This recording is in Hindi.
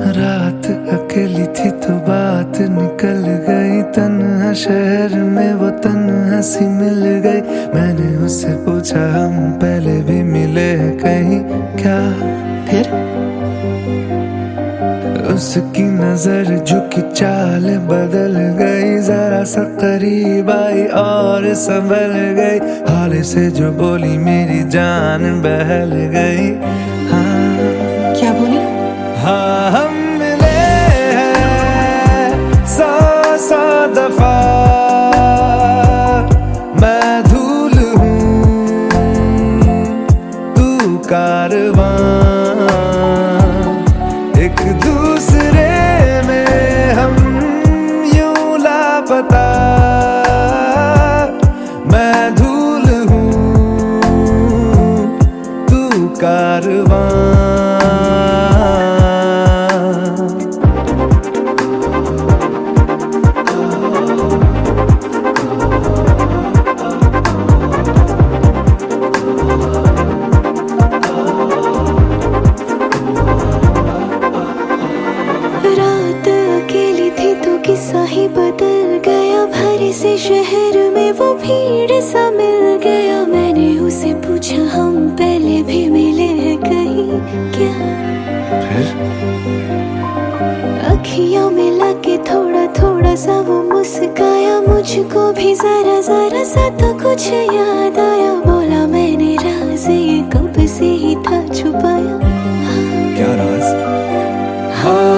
रात अकेली थी तो बात निकल गई, तन्हा शहर में वो तन्हा सी मिल गई। मैंने उससे पूछा हम पहले भी मिले हैं कहीं क्या? फिर उसकी नजर झुकी चाल बदल गई, जरा सा करीब आई और संभल गई। हाल से जो बोली मेरी जान बहल गई। हाँ क्या बोली? हाँ हम मिले हैं 100 दफा, मैं धूल हूँ तू कारवां, एक दूसरे में हम यूं लापता। मैं धूल हूँ तू कारवां। किस्सा ही बदल गया, भरे से शहर में वो भीड़ सा मिल गया। मैंने उसे पूछा हम पहले भी मिले हैं कहीं क्या? फिर अखियां मिला के थोड़ा थोड़ा सा वो मुस्काया, मुझको भी जरा जरा सा तो कुछ याद आया। बोला मैंने राज ये कब से ही था छुपाया। क्या राज? हाँ